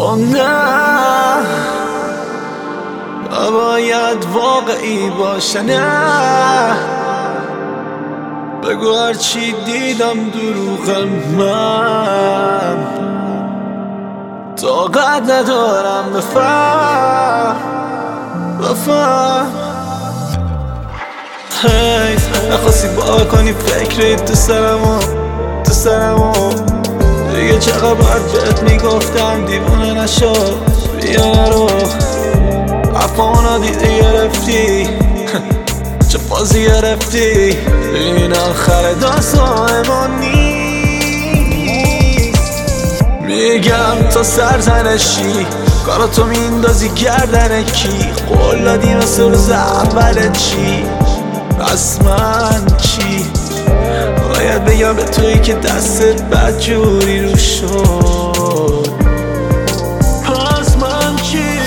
نه باید واقعی باشه، نه بگو هرچی دیدم دروغ، من طاقت ندارم بفهم نخواستی با کنی فکری تو سرمو دیگه چقدر باید بهت میگفتم دیوانه نشو، بیا نرو افانا دیده گرفتی چه فازی گرفتی، این آخر داستان ما نیست. میگم تا سرزنشی کاراتو میندازی گردن کی، قول دادی مثل روز اول چی، پس من چی باید بگم به تویی که دستت بدجوری رو شد، پس من چی.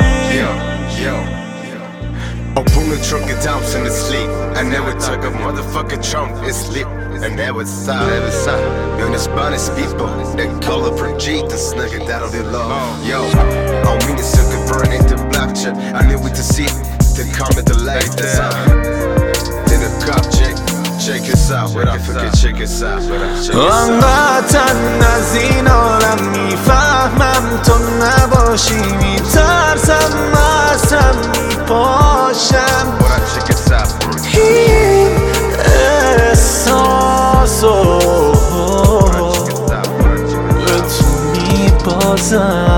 Open the trunk and dumps in the sleep. I never took a motherfucking trunk, it's lit. And never saw. Yo, the Spanish people, they call up for G, the snugger that'll be low. Yo, on me, the sucker burn into black chip. I live with the seat, the comment the light, that's how. Then the cop check us out, but I forget check us out. انقدر از این عالم میفهمم تو نباشی، میترسم ازم میپاشم این احساسو به تو میبازم.